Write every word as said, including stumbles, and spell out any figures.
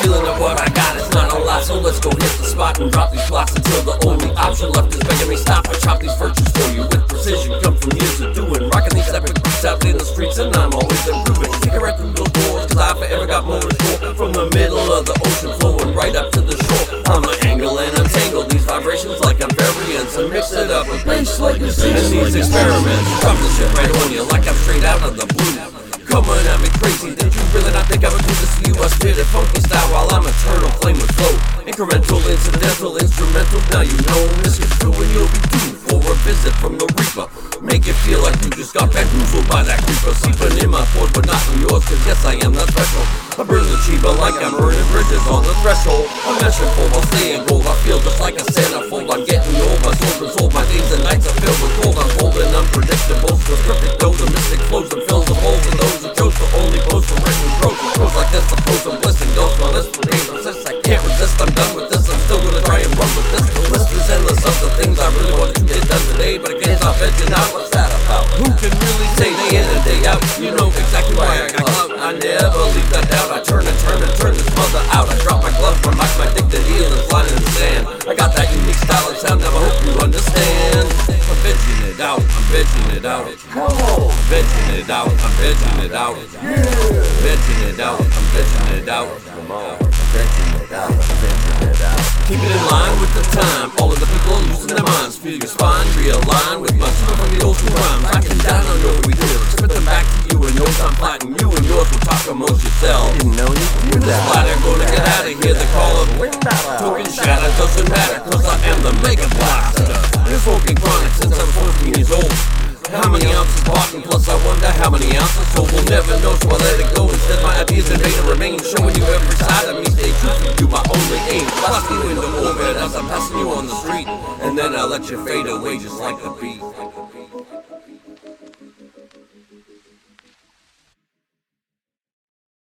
feeling of what I got is not a lot, so let's go hit the spot and drop these plots until the only option left is begging me stop. I chop these virtues for you with precision, come from years of doing, rocking these epic beats out in the streets, and I'm always improving. Take it right through those doors, cause I forever got more to show. From the middle of the ocean flowing right up to the shore, I'ma angle and untangle these vibrations like I'm variants and mix it up with bass like a scene in these experiments. Drop the shit right on you like I'm straight out of the blue. Coming at me crazy, did you really not think I would do this to you? I spit it funky style while I'm eternal, flame with flow. Incremental, incidental, instrumental, now you know this is true and you'll be due for a visit from the Reaper. Make it feel like you just got bamboozled by that creeper, seeping in my pores but not in yours, cause yes I am the threshold. I burn the cheaper like I'm burning bridges on the threshold. I'm meshing full, I'll stay in gold, I feel just like a centerfold. I'm getting old, my soul's been sold, my days and nights are filled with cold. I'm cold and unpredictable, so perfect dose of mystic flows and fills the bowls and those who chose to only post for written prose. Prose like this, the pose of bliss and ghost, my list for days persist. I can't resist, I'm done with this, I'm still gonna try and run with this. The list is endless of the things I really want to get done today, but I can't stop edging out. What's that about? Who can really say day in and day out? You know exactly why I got clout. I never leave that doubt. I turn and turn and turn this mother out. I drop my gloves from my my dignity and flying in the sand. I got that unique style and sound, now I hope you understand. I'm vegging it out, I'm vegging it out. Come on. Vegging it out, I'm vegging it out. Vegging it out, I'm vegging it out. Come on. Vegging it out, vegging it out. Keep it in line with the time. All of the people are losing their minds. Feel your spine realign with my super from the old school rhymes. I can down on your we do. Spit them back to you and yours I'm flattening you and yours will talk amongst yourselves. Didn't know you could do This that. splatter gonna get out of here. The call of token shatter doesn't matter, cause I am the mega blaster. Been smoking chronic since I'm fourteen years old. How many ounces bought and plus I wonder how many ounces sold. We'll never know, so I let it go. Instead my ideas invade and remain, showing you every side of me. Stay true to you, my only aim. Blast you into orbit as I'm passing you on the street, and then I let you fade away just like the beat.